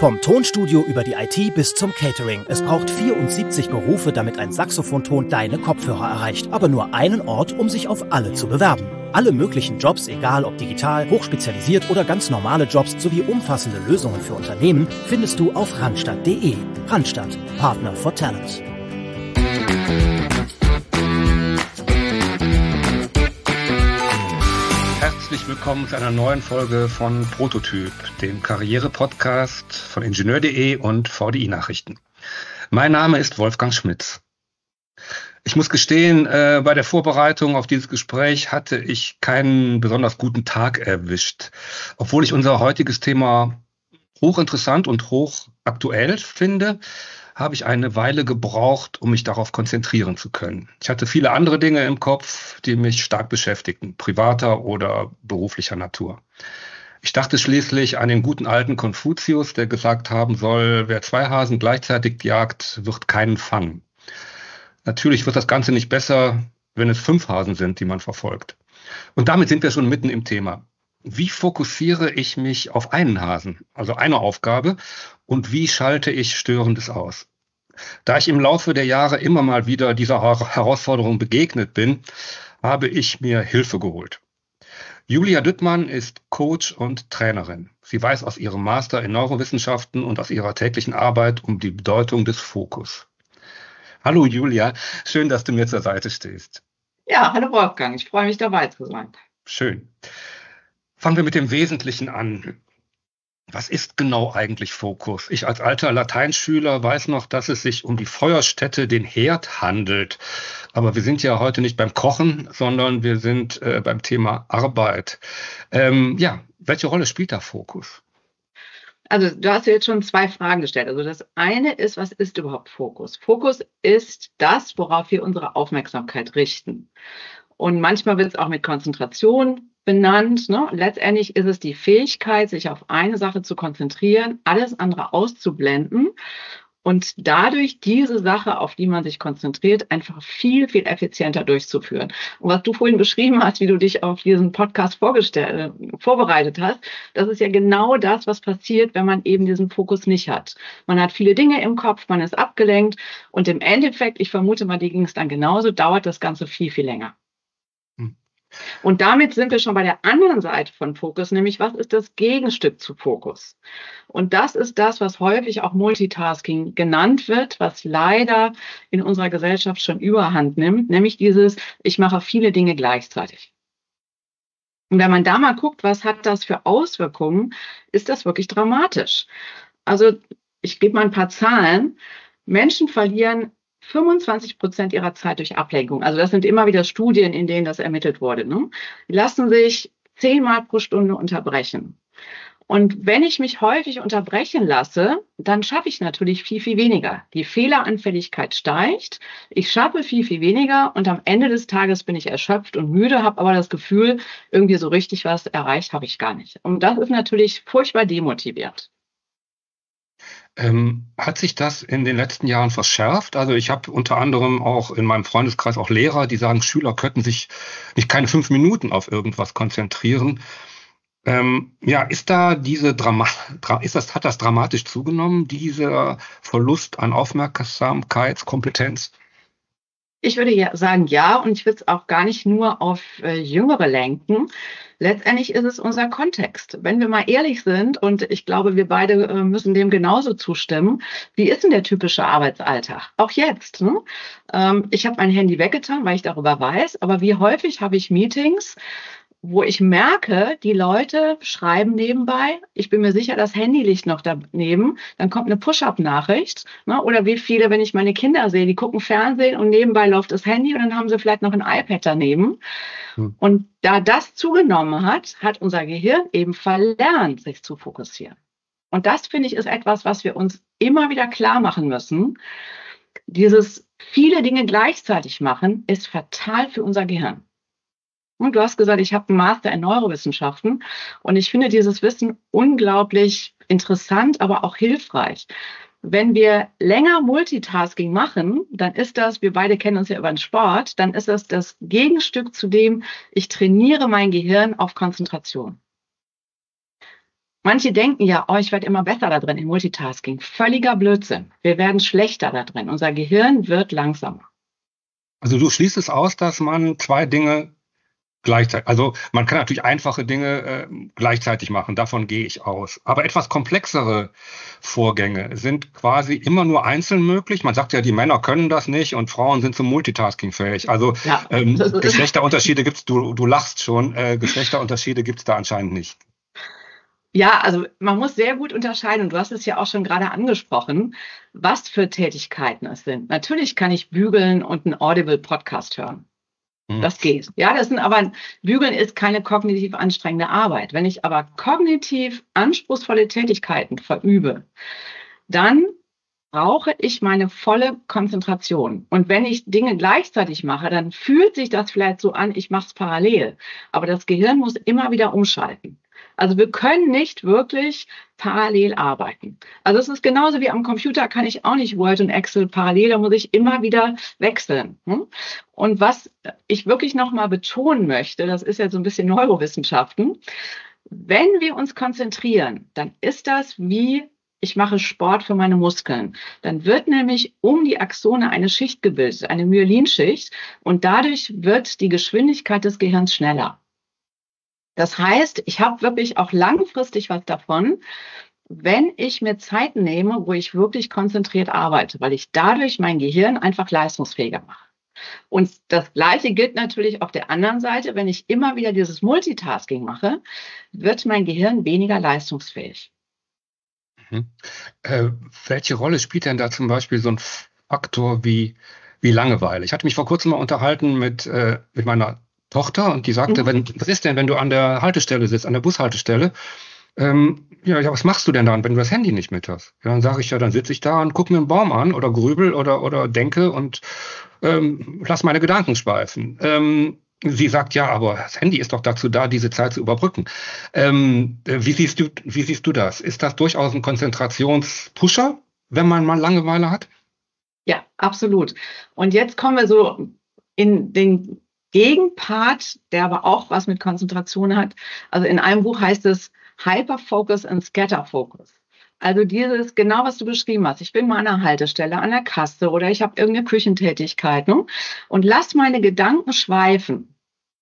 Vom Tonstudio über die IT bis zum Catering. Es braucht 74 Berufe, damit ein Saxophonton deine Kopfhörer erreicht. Aber nur einen Ort, um sich auf alle zu bewerben. Alle möglichen Jobs, egal ob digital, hochspezialisiert oder ganz normale Jobs, sowie umfassende Lösungen für Unternehmen, findest du auf randstadt.de. Randstadt, Partner for Talent. Herzlich willkommen zu einer neuen Folge von Prototyp, dem Karriere-Podcast von Ingenieur.de und VDI Nachrichten. Mein Name ist Wolfgang Schmitz. Ich muss gestehen, bei der Vorbereitung auf dieses Gespräch hatte ich keinen besonders guten Tag erwischt, obwohl ich unser heutiges Thema hochinteressant und hochaktuell finde. Habe ich eine Weile gebraucht, um mich darauf konzentrieren zu können. Ich hatte viele andere Dinge im Kopf, die mich stark beschäftigten, privater oder beruflicher Natur. Ich dachte schließlich an den guten alten Konfuzius, der gesagt haben soll, wer 2 Hasen gleichzeitig jagt, wird keinen fangen. Natürlich wird das Ganze nicht besser, wenn es 5 Hasen sind, die man verfolgt. Und damit sind wir schon mitten im Thema. Wie fokussiere ich mich auf einen Hasen, also eine Aufgabe, und wie schalte ich Störendes aus? Da ich im Laufe der Jahre immer mal wieder dieser Herausforderung begegnet bin, habe ich mir Hilfe geholt. Julia Düttmann ist Coach und Trainerin. Sie weiß aus ihrem Master in Neurowissenschaften und aus ihrer täglichen Arbeit um die Bedeutung des Fokus. Hallo Julia, schön, dass du mir zur Seite stehst. Ja, hallo Wolfgang, ich freue mich dabei zu sein. Schön. Fangen wir mit dem Wesentlichen an. Was ist genau eigentlich Fokus? Ich als alter Lateinschüler weiß noch, dass es sich um die Feuerstätte, den Herd handelt. Aber wir sind ja heute nicht beim Kochen, sondern wir sind beim Thema Arbeit. Welche Rolle spielt da Fokus? Also du hast jetzt schon 2 Fragen gestellt. Also das eine ist, was ist überhaupt Fokus? Fokus ist das, worauf wir unsere Aufmerksamkeit richten. Und manchmal wird es auch mit Konzentration benannt. Ne? Letztendlich ist es die Fähigkeit, sich auf eine Sache zu konzentrieren, alles andere auszublenden und dadurch diese Sache, auf die man sich konzentriert, einfach viel, viel effizienter durchzuführen. Und was du vorhin beschrieben hast, wie du dich auf diesen Podcast vorbereitet hast, das ist ja genau das, was passiert, wenn man eben diesen Fokus nicht hat. Man hat viele Dinge im Kopf, man ist abgelenkt und im Endeffekt, ich vermute mal, dir ging es dann genauso, dauert das Ganze viel, viel länger. Und damit sind wir schon bei der anderen Seite von Fokus, nämlich was ist das Gegenstück zu Fokus? Und das ist das, was häufig auch Multitasking genannt wird, was leider in unserer Gesellschaft schon Überhand nimmt, nämlich dieses, ich mache viele Dinge gleichzeitig. Und wenn man da mal guckt, was hat das für Auswirkungen, ist das wirklich dramatisch. Also ich gebe mal ein paar Zahlen. Menschen verlieren 25% ihrer Zeit durch Ablenkung. Also das sind immer wieder Studien, in denen das ermittelt wurde. Ne? Die lassen sich 10-mal pro Stunde unterbrechen. Und wenn ich mich häufig unterbrechen lasse, dann schaffe ich natürlich viel, viel weniger. Die Fehleranfälligkeit steigt, ich schaffe viel, viel weniger und am Ende des Tages bin ich erschöpft und müde, habe aber das Gefühl, irgendwie so richtig was erreicht habe ich gar nicht. Und das ist natürlich furchtbar demotivierend. Hat sich das in den letzten Jahren verschärft? Also ich habe unter anderem auch in meinem Freundeskreis auch Lehrer, die sagen, Schüler könnten sich nicht keine 5 Minuten auf irgendwas konzentrieren. Ist da hat das dramatisch zugenommen, dieser Verlust an Aufmerksamkeitskompetenz? Ich würde ja sagen, ja, und ich würde es auch gar nicht nur auf Jüngere lenken. Letztendlich ist es unser Kontext. Wenn wir mal ehrlich sind, und ich glaube, wir beide müssen dem genauso zustimmen, wie ist denn der typische Arbeitsalltag? Auch jetzt. Ne? Ich habe mein Handy weggetan, weil ich darüber weiß, aber wie häufig habe ich Meetings, wo ich merke, die Leute schreiben nebenbei. Ich bin mir sicher, das Handy liegt noch daneben. Dann kommt eine Push-up-Nachricht. Ne? Oder wie viele, wenn ich meine Kinder sehe, die gucken Fernsehen und nebenbei läuft das Handy und dann haben sie vielleicht noch ein iPad daneben. Und da das zugenommen hat, hat unser Gehirn eben verlernt, sich zu fokussieren. Und das, finde ich, ist etwas, was wir uns immer wieder klar machen müssen. Dieses viele Dinge gleichzeitig machen ist fatal für unser Gehirn. Und du hast gesagt, ich habe einen Master in Neurowissenschaften und ich finde dieses Wissen unglaublich interessant, aber auch hilfreich. Wenn wir länger Multitasking machen, dann ist das, wir beide kennen uns ja über den Sport, dann ist das das Gegenstück zu dem, ich trainiere mein Gehirn auf Konzentration. Manche denken ja, oh, ich werde immer besser da drin im Multitasking. Völliger Blödsinn. Wir werden schlechter da drin. Unser Gehirn wird langsamer. Also du schließt es aus, dass man zwei Dinge gleichzeitig, also man kann natürlich einfache Dinge gleichzeitig machen, davon gehe ich aus. Aber etwas komplexere Vorgänge sind quasi immer nur einzeln möglich. Man sagt ja, die Männer können das nicht und Frauen sind zum Multitasking fähig. Also Ja, Geschlechterunterschiede gibt's, du lachst schon, Geschlechterunterschiede gibt's da anscheinend nicht. ja, also man muss sehr gut unterscheiden, und du hast es ja auch schon gerade angesprochen, was für Tätigkeiten es sind. Natürlich kann ich bügeln und einen Audible-Podcast hören. Das geht. Ja, Bügeln ist keine kognitiv anstrengende Arbeit. Wenn ich aber kognitiv anspruchsvolle Tätigkeiten verübe, dann brauche ich meine volle Konzentration. Und wenn ich Dinge gleichzeitig mache, dann fühlt sich das vielleicht so an, ich mache es parallel. Aber das Gehirn muss immer wieder umschalten. Also wir können nicht wirklich parallel arbeiten. Also es ist genauso wie am Computer, kann ich auch nicht Word und Excel parallel, da muss ich immer wieder wechseln. Und was ich wirklich nochmal betonen möchte, das ist ja so ein bisschen Neurowissenschaften, wenn wir uns konzentrieren, dann ist das wie, ich mache Sport für meine Muskeln. Dann wird nämlich um die Axone eine Schicht gebildet, eine Myelinschicht, und dadurch wird die Geschwindigkeit des Gehirns schneller. Das heißt, ich habe wirklich auch langfristig was davon, wenn ich mir Zeit nehme, wo ich wirklich konzentriert arbeite, weil ich dadurch mein Gehirn einfach leistungsfähiger mache. Und das Gleiche gilt natürlich auf der anderen Seite. Wenn ich immer wieder dieses Multitasking mache, wird mein Gehirn weniger leistungsfähig. Welche Rolle spielt denn da zum Beispiel so ein Faktor wie Langeweile? Ich hatte mich vor kurzem mal unterhalten mit meiner Tochter und die sagte, was ist denn, wenn du an der Haltestelle sitzt, an der Bushaltestelle? Ja, was machst du denn dann, wenn du das Handy nicht mit hast? Ja, dann sage ich, ja, dann sitze ich da und gucke mir einen Baum an oder grübel oder denke und lass meine Gedanken schweifen. Sie sagt, ja, aber das Handy ist doch dazu da, diese Zeit zu überbrücken. Wie siehst du das? Ist das durchaus ein Konzentrationspusher, wenn man mal Langeweile hat? Ja, absolut. Und jetzt kommen wir so in den Gegenpart, der aber auch was mit Konzentration hat. Also in einem Buch heißt es Hyperfocus and Scatterfocus. Also dieses, genau was du beschrieben hast. Ich bin mal an einer Haltestelle, an der Kasse oder ich habe irgendeine Küchentätigkeit, ne? Und lass meine Gedanken schweifen.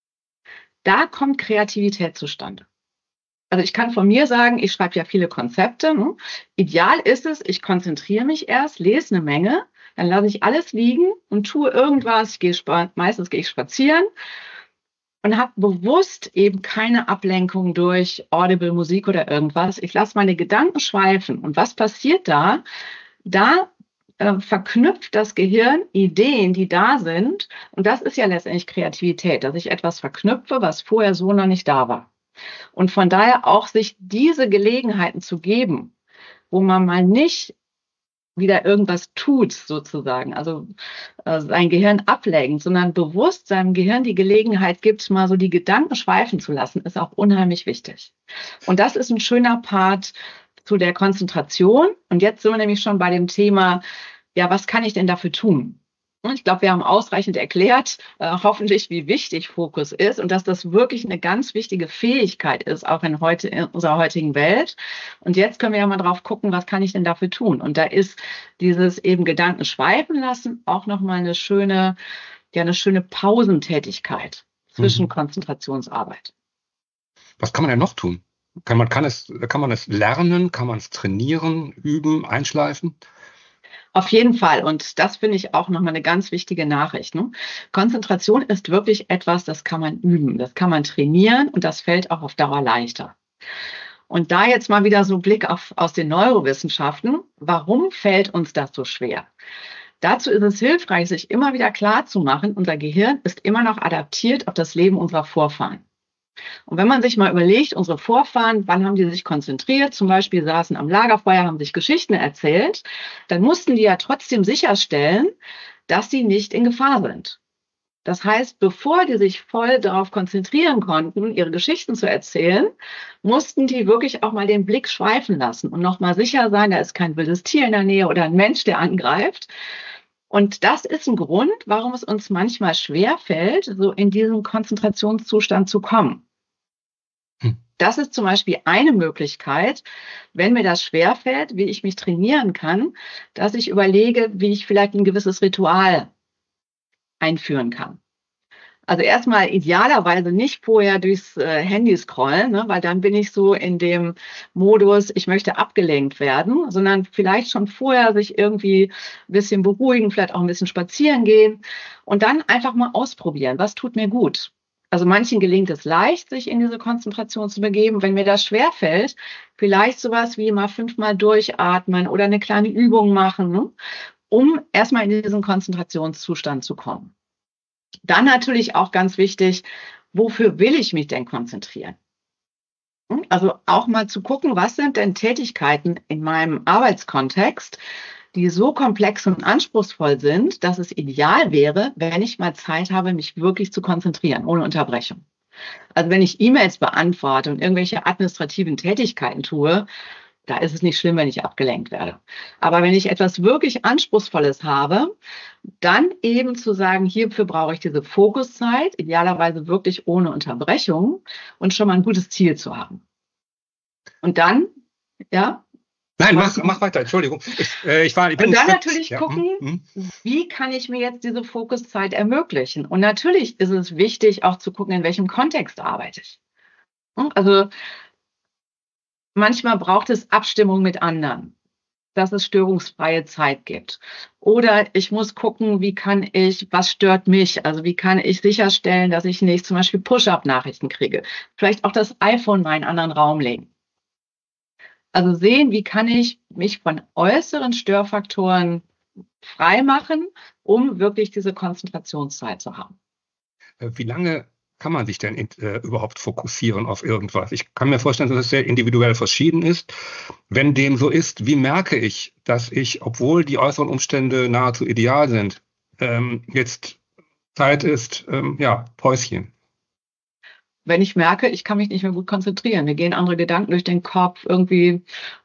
Da kommt Kreativität zustande. Also ich kann von mir sagen, ich schreibe ja viele Konzepte. Ne? Ideal ist es, ich konzentriere mich erst, lese eine Menge, dann lasse ich alles liegen und tue irgendwas. Meistens gehe ich spazieren und habe bewusst eben keine Ablenkung durch Audible Musik oder irgendwas. Ich lasse meine Gedanken schweifen. Und was passiert da? Da verknüpft das Gehirn Ideen, die da sind. Und das ist ja letztendlich Kreativität, dass ich etwas verknüpfe, was vorher so noch nicht da war. Und von daher auch sich diese Gelegenheiten zu geben, wo man mal nicht wieder irgendwas tut, sozusagen, also sein Gehirn ablenkt, sondern bewusst seinem Gehirn die Gelegenheit gibt, mal so die Gedanken schweifen zu lassen, ist auch unheimlich wichtig. Und das ist ein schöner Part zu der Konzentration. Und jetzt sind wir nämlich schon bei dem Thema, ja, was kann ich denn dafür tun? Ich glaube, wir haben ausreichend erklärt, hoffentlich, wie wichtig Fokus ist und dass das wirklich eine ganz wichtige Fähigkeit ist, auch in unserer heutigen Welt. Und jetzt können wir ja mal drauf gucken, was kann ich denn dafür tun? Und da ist dieses eben Gedanken schweifen lassen auch nochmal eine schöne Pausentätigkeit zwischen Konzentrationsarbeit. Was kann man denn noch tun? Kann man es lernen? Kann man es trainieren, üben, einschleifen? Auf jeden Fall. Und das finde ich auch nochmal eine ganz wichtige Nachricht. Ne? Konzentration ist wirklich etwas, das kann man üben, das kann man trainieren und das fällt auch auf Dauer leichter. Und da jetzt mal wieder so ein Blick aus den Neurowissenschaften. Warum fällt uns das so schwer? Dazu ist es hilfreich, sich immer wieder klar zu machen, unser Gehirn ist immer noch adaptiert auf das Leben unserer Vorfahren. Und wenn man sich mal überlegt, unsere Vorfahren, wann haben die sich konzentriert? Zum Beispiel saßen am Lagerfeuer, haben sich Geschichten erzählt. Dann mussten die ja trotzdem sicherstellen, dass sie nicht in Gefahr sind. Das heißt, bevor die sich voll darauf konzentrieren konnten, ihre Geschichten zu erzählen, mussten die wirklich auch mal den Blick schweifen lassen und nochmal sicher sein, da ist kein wildes Tier in der Nähe oder ein Mensch, der angreift. Und das ist ein Grund, warum es uns manchmal schwerfällt, so in diesen Konzentrationszustand zu kommen. das ist zum Beispiel eine Möglichkeit, wenn mir das schwerfällt, wie ich mich trainieren kann, dass ich überlege, wie ich vielleicht ein gewisses Ritual einführen kann. Also erstmal idealerweise nicht vorher durchs Handy scrollen, ne, weil dann bin ich so in dem Modus, ich möchte abgelenkt werden, sondern vielleicht schon vorher sich irgendwie ein bisschen beruhigen, vielleicht auch ein bisschen spazieren gehen und dann einfach mal ausprobieren, was tut mir gut. Also manchen gelingt es leicht, sich in diese Konzentration zu begeben. Wenn mir das schwerfällt, vielleicht sowas wie mal 5-mal durchatmen oder eine kleine Übung machen, ne, um erstmal in diesen Konzentrationszustand zu kommen. Dann natürlich auch ganz wichtig, wofür will ich mich denn konzentrieren? Also auch mal zu gucken, was sind denn Tätigkeiten in meinem Arbeitskontext, die so komplex und anspruchsvoll sind, dass es ideal wäre, wenn ich mal Zeit habe, mich wirklich zu konzentrieren, ohne Unterbrechung. Also wenn ich E-Mails beantworte und irgendwelche administrativen Tätigkeiten tue, da ist es nicht schlimm, wenn ich abgelenkt werde. Aber wenn ich etwas wirklich Anspruchsvolles habe, dann eben zu sagen, hierfür brauche ich diese Fokuszeit, idealerweise wirklich ohne Unterbrechung und schon mal ein gutes Ziel zu haben. Und dann, ja? Nein, mach weiter, Entschuldigung. Ich bin und dann natürlich gucken, wie kann ich mir jetzt diese Fokuszeit ermöglichen? Und natürlich ist es wichtig, auch zu gucken, in welchem Kontext arbeite ich. Also manchmal braucht es Abstimmung mit anderen, dass es störungsfreie Zeit gibt. Oder ich muss gucken, was stört mich? Also wie kann ich sicherstellen, dass ich nicht zum Beispiel Push-up-Nachrichten kriege? Vielleicht auch das iPhone mal in einen anderen Raum legen. Also sehen, wie kann ich mich von äußeren Störfaktoren freimachen, um wirklich diese Konzentrationszeit zu haben. Wie lange kann man sich denn überhaupt fokussieren auf irgendwas? Ich kann mir vorstellen, dass es sehr individuell verschieden ist. Wenn dem so ist, wie merke ich, dass ich, obwohl die äußeren Umstände nahezu ideal sind, jetzt Zeit ist, Päuschen? Wenn ich merke, ich kann mich nicht mehr gut konzentrieren, mir gehen andere Gedanken durch den Kopf, irgendwie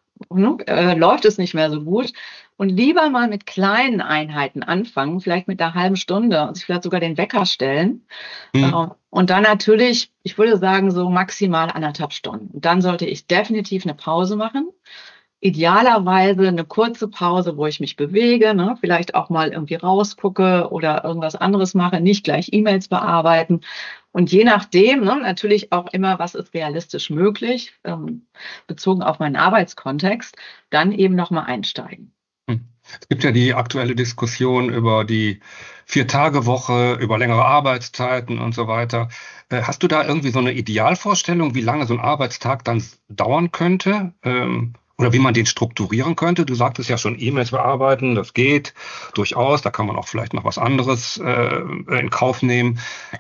läuft es nicht mehr so gut. Und lieber mal mit kleinen Einheiten anfangen, vielleicht mit einer halben Stunde und sich vielleicht sogar den Wecker stellen. Und dann natürlich, ich würde sagen, so maximal 1,5 Stunden. Und dann sollte ich definitiv eine Pause machen. Idealerweise eine kurze Pause, wo ich mich bewege, ne? Vielleicht auch mal irgendwie rausgucke oder irgendwas anderes mache, nicht gleich E-Mails bearbeiten. Und je nachdem, ne, natürlich auch immer, was ist realistisch möglich, bezogen auf meinen Arbeitskontext, dann eben nochmal einsteigen. Es gibt ja die aktuelle Diskussion über die 4-Tage-Woche, über längere Arbeitszeiten und so weiter. Hast du da irgendwie so eine Idealvorstellung, wie lange so ein Arbeitstag dann dauern könnte? Oder wie man den strukturieren könnte? Du sagtest ja schon, E-Mails bearbeiten, das geht durchaus. Da kann man auch vielleicht noch was anderes in Kauf nehmen.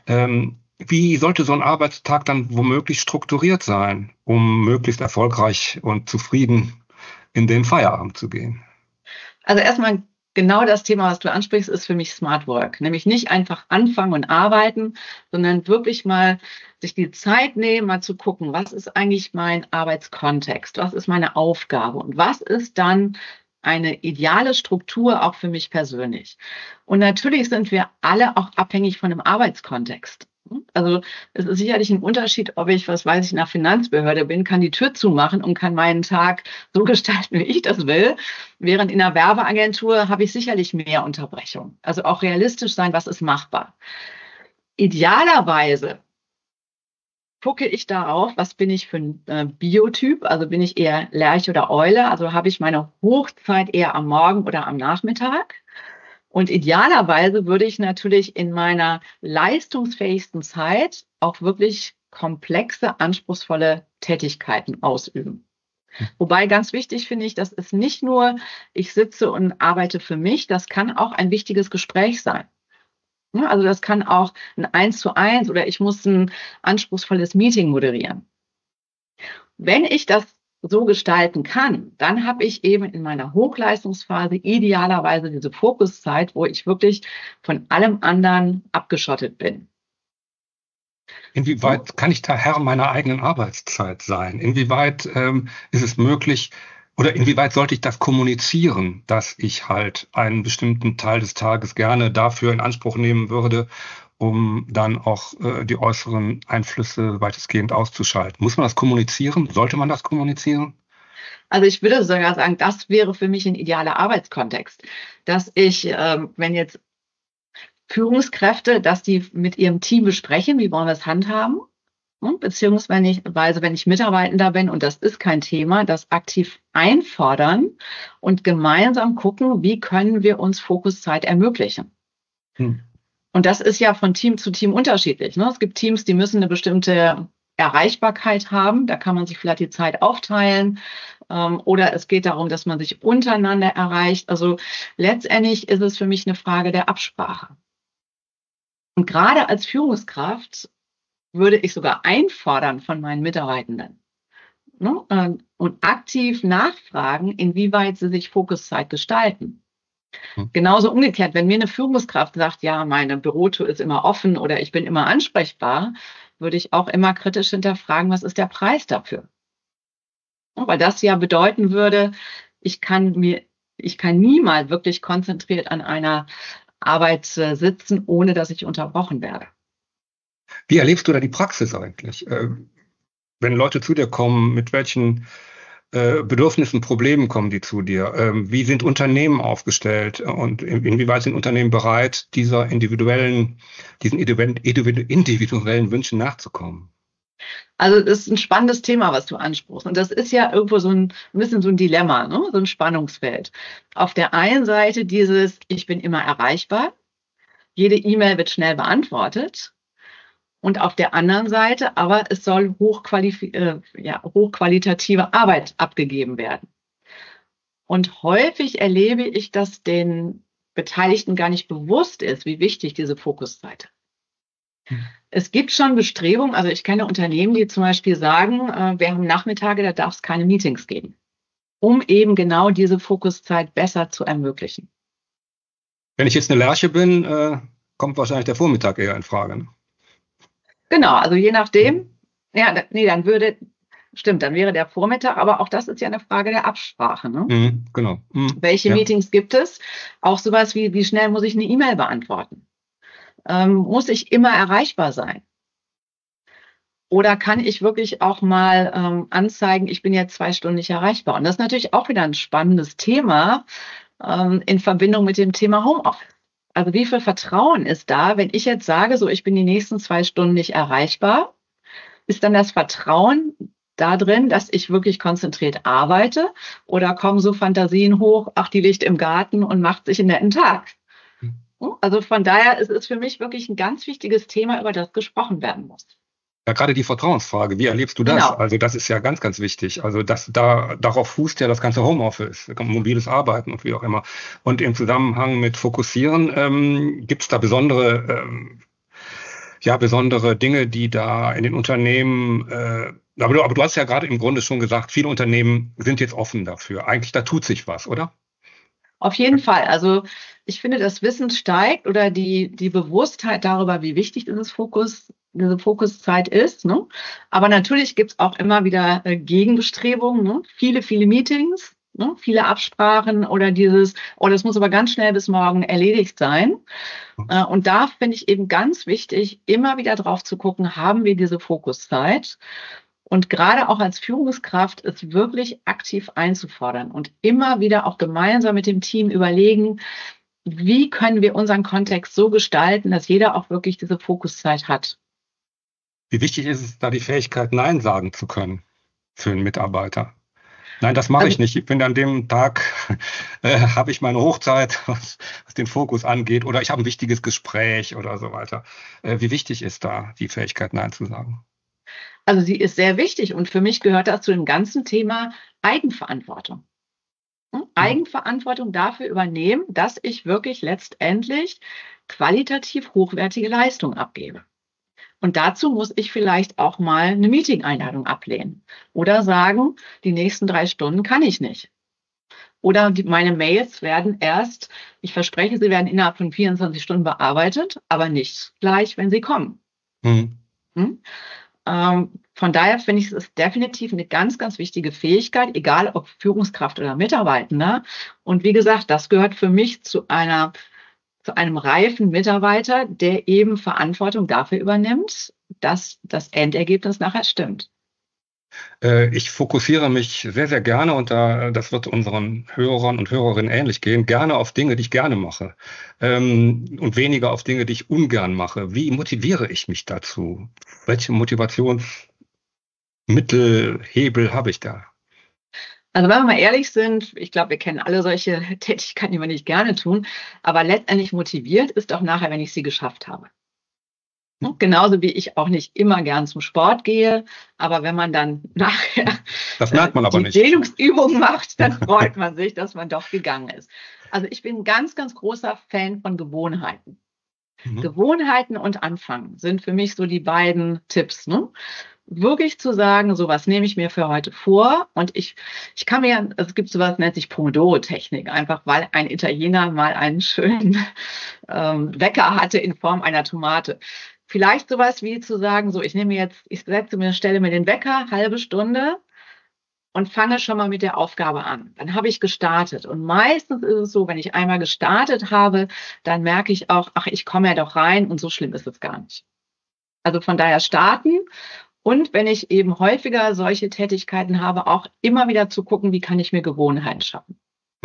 Wie sollte so ein Arbeitstag dann womöglich strukturiert sein, um möglichst erfolgreich und zufrieden in den Feierabend zu gehen? Also erstmal genau das Thema, was du ansprichst, ist für mich Smart Work. Nämlich nicht einfach anfangen und arbeiten, sondern wirklich mal sich die Zeit nehmen, mal zu gucken, was ist eigentlich mein Arbeitskontext, was ist meine Aufgabe und was ist dann eine ideale Struktur auch für mich persönlich. Und natürlich sind wir alle auch abhängig von dem Arbeitskontext. Also es ist sicherlich ein Unterschied, ob ich, was weiß ich, in einer Finanzbehörde bin, kann die Tür zumachen und kann meinen Tag so gestalten, wie ich das will. Während in einer Werbeagentur habe ich sicherlich mehr Unterbrechung. Also auch realistisch sein, was ist machbar. Idealerweise gucke ich darauf, was bin ich für ein Biotyp, also bin ich eher Lerche oder Eule, also habe ich meine Hochzeit eher am Morgen oder am Nachmittag. Und idealerweise würde ich natürlich in meiner leistungsfähigsten Zeit auch wirklich komplexe, anspruchsvolle Tätigkeiten ausüben. Wobei ganz wichtig finde ich, das ist nicht nur, ich sitze und arbeite für mich, das kann auch ein wichtiges Gespräch sein. Also das kann auch ein 1:1 oder ich muss ein anspruchsvolles Meeting moderieren. Wenn ich das so gestalten kann, dann habe ich eben in meiner Hochleistungsphase idealerweise diese Fokuszeit, wo ich wirklich von allem anderen abgeschottet bin. Inwieweit kann ich da Herr meiner eigenen Arbeitszeit sein? Inwieweit ist es möglich oder inwieweit sollte ich das kommunizieren, dass ich halt einen bestimmten Teil des Tages gerne dafür in Anspruch nehmen würde, um dann auch die äußeren Einflüsse weitestgehend auszuschalten? Muss man das kommunizieren? Sollte man das kommunizieren? Also ich würde sogar sagen, das wäre für mich ein idealer Arbeitskontext, dass ich, wenn jetzt Führungskräfte, dass die mit ihrem Team besprechen, wie wollen wir es handhaben, ne? Beziehungsweise wenn ich Mitarbeitender bin und das ist kein Thema, das aktiv einfordern und gemeinsam gucken, wie können wir uns Fokuszeit ermöglichen. Und das ist ja von Team zu Team unterschiedlich, ne? Es gibt Teams, die müssen eine bestimmte Erreichbarkeit haben. Da kann man sich vielleicht die Zeit aufteilen. Oder es geht darum, dass man sich untereinander erreicht. Also letztendlich ist es für mich eine Frage der Absprache. Und gerade als Führungskraft würde ich sogar einfordern von meinen Mitarbeitenden, ne? Und aktiv nachfragen, inwieweit sie sich Fokuszeit gestalten. Genauso umgekehrt, wenn mir eine Führungskraft sagt, ja, meine Bürotour ist immer offen oder ich bin immer ansprechbar, würde ich auch immer kritisch hinterfragen, was ist der Preis dafür? Weil das ja bedeuten würde, ich kann nie mal wirklich konzentriert an einer Arbeit sitzen, ohne dass ich unterbrochen werde. Wie erlebst du da die Praxis eigentlich? Wenn Leute zu dir kommen, mit welchen Bedürfnissen, Problemen kommen die zu dir? Wie sind Unternehmen aufgestellt und inwieweit sind Unternehmen bereit, diesen individuellen Wünschen nachzukommen? Also das ist ein spannendes Thema, was du ansprichst. Und das ist ja irgendwo so ein bisschen so ein Dilemma, ne? So ein Spannungsfeld. Auf der einen Seite ich bin immer erreichbar, jede E-Mail wird schnell beantwortet. Und auf der anderen Seite aber, es soll hochqualitative Arbeit abgegeben werden. Und häufig erlebe ich, dass den Beteiligten gar nicht bewusst ist, wie wichtig diese Fokuszeit ist. Es gibt schon Bestrebungen, also ich kenne Unternehmen, die zum Beispiel sagen, wir haben Nachmittage, da darf es keine Meetings geben, um eben genau diese Fokuszeit besser zu ermöglichen. Wenn ich jetzt eine Lerche bin, kommt wahrscheinlich der Vormittag eher in Frage, ne? Genau, also je nachdem, dann wäre der Vormittag, aber auch das ist ja eine Frage der Absprache, ne? Genau. Welche Meetings gibt es? Auch sowas wie schnell muss ich eine E-Mail beantworten? Muss ich immer erreichbar sein? Oder kann ich wirklich auch mal anzeigen, ich bin jetzt 2 Stunden nicht erreichbar? Und das ist natürlich auch wieder ein spannendes Thema in Verbindung mit dem Thema Homeoffice. Also wie viel Vertrauen ist da, wenn ich jetzt sage, so ich bin die nächsten 2 Stunden nicht erreichbar, ist dann das Vertrauen da drin, dass ich wirklich konzentriert arbeite, oder kommen so Fantasien hoch, ach, die liegt im Garten und macht sich einen netten Tag? Also von daher ist es für mich wirklich ein ganz wichtiges Thema, über das gesprochen werden muss. Ja, gerade die Vertrauensfrage, wie erlebst du das? Genau. Also das ist ja ganz, ganz wichtig. Also darauf fußt ja das ganze Homeoffice, mobiles Arbeiten und wie auch immer. Und im Zusammenhang mit Fokussieren gibt es da besondere Dinge, die da in den Unternehmen, aber du hast ja gerade im Grunde schon gesagt, viele Unternehmen sind jetzt offen dafür. Eigentlich, da tut sich was, oder? Auf jeden Fall. Also ich finde, das Wissen steigt oder die Bewusstheit darüber, wie wichtig diese Fokuszeit ist, ne? Aber natürlich gibt es auch immer wieder Gegenbestrebungen, ne? Viele Meetings, ne? Viele Absprachen oder das muss aber ganz schnell bis morgen erledigt sein. Und da finde ich eben ganz wichtig, immer wieder drauf zu gucken, haben wir diese Fokuszeit? Und gerade auch als Führungskraft es wirklich aktiv einzufordern und immer wieder auch gemeinsam mit dem Team überlegen, wie können wir unseren Kontext so gestalten, dass jeder auch wirklich diese Fokuszeit hat. Wie wichtig ist es, da die Fähigkeit, Nein sagen zu können für einen Mitarbeiter? Nein, das mache ich nicht. Ich bin an dem Tag, habe ich meine Hochzeit, was den Fokus angeht, oder ich habe ein wichtiges Gespräch oder so weiter. Wie wichtig ist da die Fähigkeit, Nein zu sagen? Also sie ist sehr wichtig und für mich gehört das zu dem ganzen Thema Eigenverantwortung. Eigenverantwortung dafür übernehmen, dass ich wirklich letztendlich qualitativ hochwertige Leistung abgebe. Und dazu muss ich vielleicht auch mal eine Meeting-Einladung ablehnen oder sagen, die nächsten 3 Stunden kann ich nicht. Oder meine Mails ich verspreche, sie werden innerhalb von 24 Stunden bearbeitet, aber nicht gleich, wenn sie kommen. Von daher finde ich, es ist definitiv eine ganz, ganz wichtige Fähigkeit, egal ob Führungskraft oder Mitarbeitender. Und wie gesagt, das gehört für mich zu einer zu einem reifen Mitarbeiter, der eben Verantwortung dafür übernimmt, dass das Endergebnis nachher stimmt. Ich fokussiere mich sehr, sehr gerne und das wird unseren Hörern und Hörerinnen ähnlich gehen, gerne auf Dinge, die ich gerne mache, und weniger auf Dinge, die ich ungern mache. Wie motiviere ich mich dazu? Welche Motivationsmittel, Hebel habe ich da? Also wenn wir mal ehrlich sind, ich glaube, wir kennen alle solche Tätigkeiten, die wir nicht gerne tun, aber letztendlich motiviert ist doch nachher, wenn ich sie geschafft habe. Genauso wie ich auch nicht immer gern zum Sport gehe, aber wenn man dann nachher Das merkt man aber die nicht. Dehnungsübungen macht, dann freut man sich, dass man doch gegangen ist. Also ich bin ein ganz, ganz großer Fan von Gewohnheiten. Gewohnheiten und Anfangen sind für mich so die beiden Tipps, ne? Wirklich zu sagen, so was nehme ich mir für heute vor und ich kann mir, also es gibt sowas, nennt sich Pomodoro-Technik, einfach weil ein Italiener mal einen schönen Wecker hatte in Form einer Tomate. Vielleicht sowas wie zu sagen, so ich stelle mir den Wecker, halbe Stunde und fange schon mal mit der Aufgabe an. Dann habe ich gestartet. Und meistens ist es so, wenn ich einmal gestartet habe, dann merke ich auch, ach, ich komme ja doch rein und so schlimm ist es gar nicht. Also von daher starten. Und wenn ich eben häufiger solche Tätigkeiten habe, auch immer wieder zu gucken, wie kann ich mir Gewohnheiten schaffen.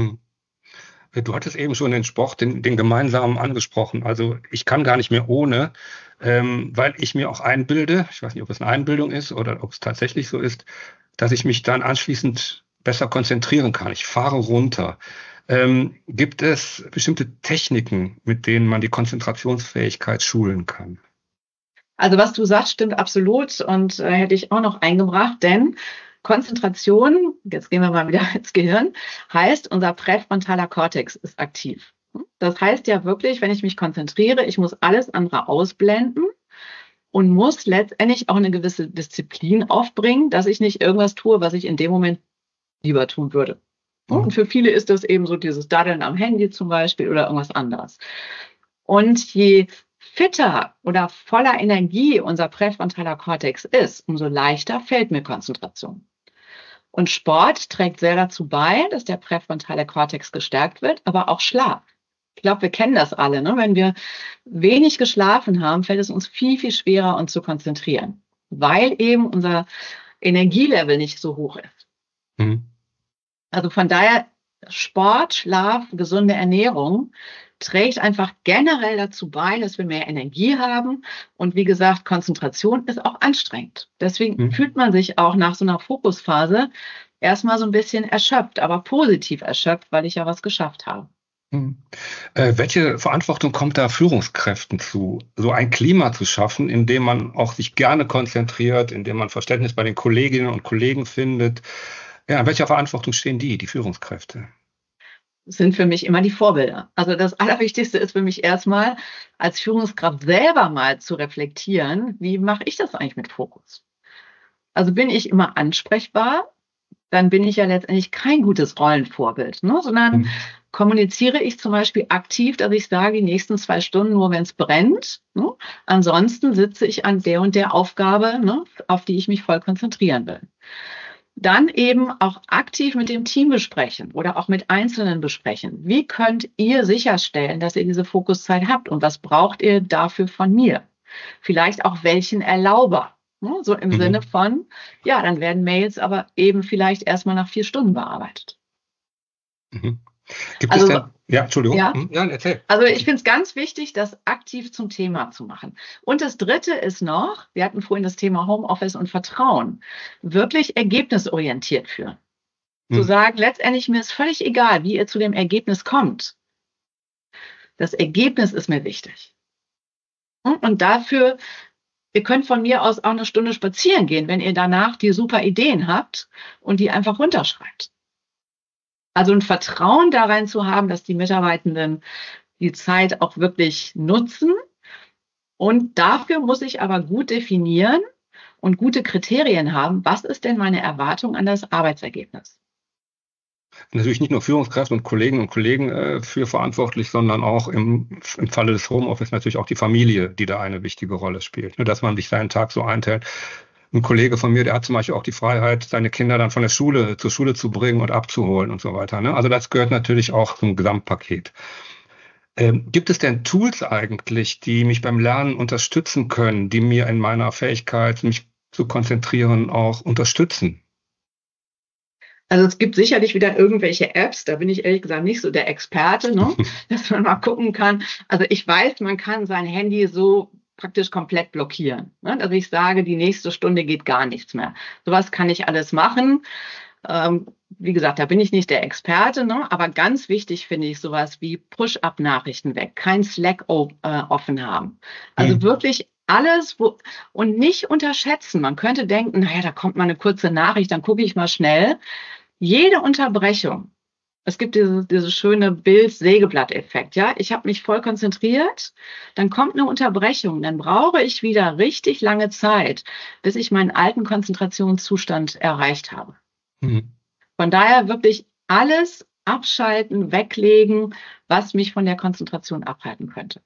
Du hattest eben schon den Sport, den gemeinsamen angesprochen. Also ich kann gar nicht mehr ohne, weil ich mir auch einbilde, ich weiß nicht, ob es eine Einbildung ist oder ob es tatsächlich so ist, dass ich mich dann anschließend besser konzentrieren kann. Ich fahre runter. Gibt es bestimmte Techniken, mit denen man die Konzentrationsfähigkeit schulen kann? Also was du sagst, stimmt absolut und hätte ich auch noch eingebracht, denn Konzentration, jetzt gehen wir mal wieder ins Gehirn, heißt, unser präfrontaler Kortex ist aktiv. Das heißt ja wirklich, wenn ich mich konzentriere, ich muss alles andere ausblenden und muss letztendlich auch eine gewisse Disziplin aufbringen, dass ich nicht irgendwas tue, was ich in dem Moment lieber tun würde. Und für viele ist das eben so dieses Daddeln am Handy zum Beispiel oder irgendwas anderes. Und je fitter oder voller Energie unser präfrontaler Kortex ist, umso leichter fällt mir Konzentration. Und Sport trägt sehr dazu bei, dass der präfrontale Kortex gestärkt wird, aber auch Schlaf. Ich glaube, wir kennen das alle, ne? Wenn wir wenig geschlafen haben, fällt es uns viel, viel schwerer, uns zu konzentrieren, weil eben unser Energielevel nicht so hoch ist. Also von daher Sport, Schlaf, gesunde Ernährung trägt einfach generell dazu bei, dass wir mehr Energie haben. Und wie gesagt, Konzentration ist auch anstrengend. Deswegen fühlt man sich auch nach so einer Fokusphase erstmal so ein bisschen erschöpft, aber positiv erschöpft, weil ich ja was geschafft habe. Welche Verantwortung kommt da Führungskräften zu, so ein Klima zu schaffen, in dem man auch sich gerne konzentriert, in dem man Verständnis bei den Kolleginnen und Kollegen findet? Ja, in welcher Verantwortung stehen die Führungskräfte? Sind für mich immer die Vorbilder. Also das Allerwichtigste ist für mich erstmal, als Führungskraft selber mal zu reflektieren, wie mache ich das eigentlich mit Fokus? Also bin ich immer ansprechbar, dann bin ich ja letztendlich kein gutes Rollenvorbild, ne? Sondern kommuniziere ich zum Beispiel aktiv, dass ich sage, die nächsten 2 Stunden nur, wenn es brennt. Ne? Ansonsten sitze ich an der und der Aufgabe, ne, auf die ich mich voll konzentrieren will. Dann eben auch aktiv mit dem Team besprechen oder auch mit Einzelnen besprechen. Wie könnt ihr sicherstellen, dass ihr diese Fokuszeit habt und was braucht ihr dafür von mir? Vielleicht auch welchen Erlauber. Ne? So im Sinne von, ja, dann werden Mails aber eben vielleicht erstmal nach 4 Stunden bearbeitet. Gibt es denn? Ja, Entschuldigung. Ja, ja, erzähl. Also ich finde es ganz wichtig, das aktiv zum Thema zu machen. Und das Dritte ist noch, wir hatten vorhin das Thema Homeoffice und Vertrauen, wirklich ergebnisorientiert führen. Zu sagen, letztendlich mir ist völlig egal, wie ihr zu dem Ergebnis kommt. Das Ergebnis ist mir wichtig. Und dafür, ihr könnt von mir aus auch 1 Stunde spazieren gehen, wenn ihr danach die super Ideen habt und die einfach runterschreibt. Also ein Vertrauen da rein zu haben, dass die Mitarbeitenden die Zeit auch wirklich nutzen. Und dafür muss ich aber gut definieren und gute Kriterien haben. Was ist denn meine Erwartung an das Arbeitsergebnis? Natürlich nicht nur Führungskräfte und Kolleginnen und Kollegen für verantwortlich, sondern auch im Falle des Homeoffice natürlich auch die Familie, die da eine wichtige Rolle spielt. Nur, dass man sich seinen Tag so einteilt. Ein Kollege von mir, der hat zum Beispiel auch die Freiheit, seine Kinder dann von der Schule zur Schule zu bringen und abzuholen und so weiter. Ne? Also das gehört natürlich auch zum Gesamtpaket. Gibt es denn Tools eigentlich, die mich beim Lernen unterstützen können, die mir in meiner Fähigkeit, mich zu konzentrieren, auch unterstützen? Also es gibt sicherlich wieder irgendwelche Apps, da bin ich ehrlich gesagt nicht so der Experte, ne? Dass man mal gucken kann. Also ich weiß, man kann sein Handy so praktisch komplett blockieren, ne? Dass ich sage, die nächste Stunde geht gar nichts mehr. Sowas kann ich alles machen. Wie gesagt, da bin ich nicht der Experte, ne? Aber ganz wichtig finde ich sowas wie Push-up-Nachrichten weg, kein Slack offen haben. Also wirklich alles und nicht unterschätzen. Man könnte denken, naja, da kommt mal eine kurze Nachricht, dann gucke ich mal schnell. Jede Unterbrechung. Es gibt dieses schöne Bild-Sägeblatt-Effekt. Ja, ich habe mich voll konzentriert, dann kommt eine Unterbrechung, dann brauche ich wieder richtig lange Zeit, bis ich meinen alten Konzentrationszustand erreicht habe. Von daher wirklich alles abschalten, weglegen, was mich von der Konzentration abhalten könnte.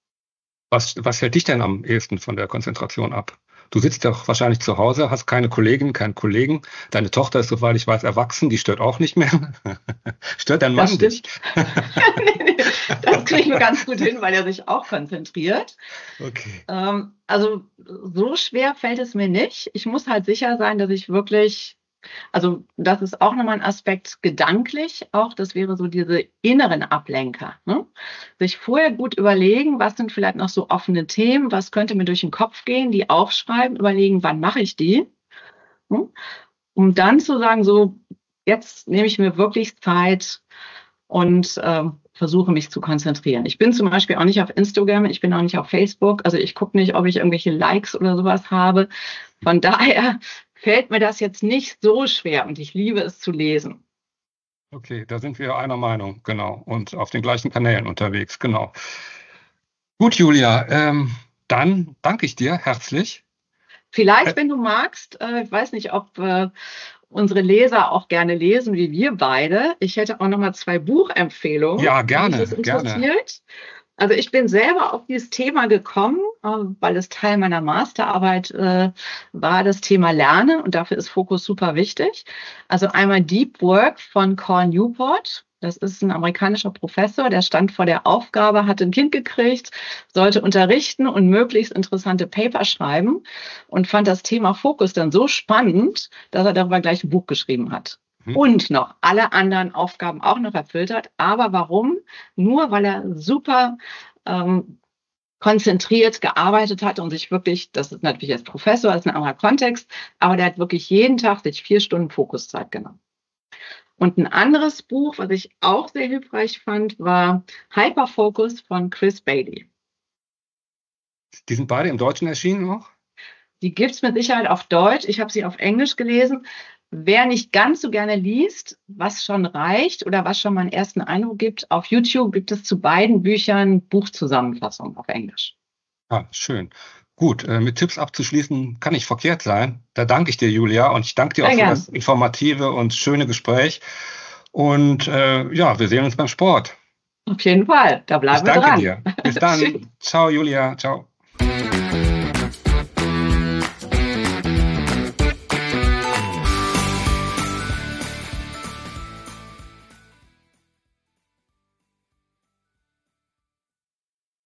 Was hält dich denn am ehesten von der Konzentration ab? Du sitzt doch wahrscheinlich zu Hause, hast keine Kollegin, keinen Kollegen. Deine Tochter ist, soweit ich weiß, erwachsen, die stört auch nicht mehr. Stört dein Mann dich? Das kriegen wir ganz gut hin, weil er sich auch konzentriert. Okay. Also so schwer fällt es mir nicht. Ich muss halt sicher sein, dass ich wirklich, also das ist auch nochmal ein Aspekt gedanklich, auch das wäre so diese inneren Ablenker, ne? Sich vorher gut überlegen, was sind vielleicht noch so offene Themen, was könnte mir durch den Kopf gehen, die aufschreiben, überlegen, wann mache ich die, ne? Um dann zu sagen, so jetzt nehme ich mir wirklich Zeit und versuche mich zu konzentrieren. Ich bin zum Beispiel auch nicht auf Instagram, ich bin auch nicht auf Facebook, also ich gucke nicht, ob ich irgendwelche Likes oder sowas habe. Von daher fällt mir das jetzt nicht so schwer und ich liebe es zu lesen. Okay, da sind wir einer Meinung, genau. Und auf den gleichen Kanälen unterwegs, genau. Gut, Julia, dann danke ich dir herzlich. Vielleicht, wenn du magst, ich weiß nicht, ob unsere Leser auch gerne lesen, wie wir beide. Ich hätte auch noch mal 2 Buchempfehlungen. Ja, gerne, wenn dich das interessiert. gerne. Also ich bin selber auf dieses Thema gekommen, weil es Teil meiner Masterarbeit war, das Thema Lernen, und dafür ist Fokus super wichtig. Also einmal Deep Work von Cal Newport. Das ist ein amerikanischer Professor, der stand vor der Aufgabe, hatte ein Kind gekriegt, sollte unterrichten und möglichst interessante Paper schreiben und fand das Thema Fokus dann so spannend, dass er darüber gleich ein Buch geschrieben hat. Und noch alle anderen Aufgaben auch noch erfüllt hat. Aber warum? Nur weil er super konzentriert gearbeitet hat und sich wirklich, das ist natürlich als Professor, das ist ein anderer Kontext, aber der hat wirklich jeden Tag sich 4 Stunden Fokuszeit genommen. Und ein anderes Buch, was ich auch sehr hilfreich fand, war Hyperfocus von Chris Bailey. Die sind beide im Deutschen erschienen auch? Die gibt es mit Sicherheit auf Deutsch. Ich habe sie auf Englisch gelesen. Wer nicht ganz so gerne liest, was schon reicht oder was schon mal einen ersten Eindruck gibt, auf YouTube gibt es zu beiden Büchern Buchzusammenfassungen auf Englisch. Ah, schön. Gut, mit Tipps abzuschließen kann nicht verkehrt sein. Da danke ich dir, Julia, und ich danke dir auch für das informative und schöne Gespräch. Und ja, wir sehen uns beim Sport. Auf jeden Fall, da bleiben wir dran. Ich danke dir. Bis dann. Ciao, Julia. Ciao.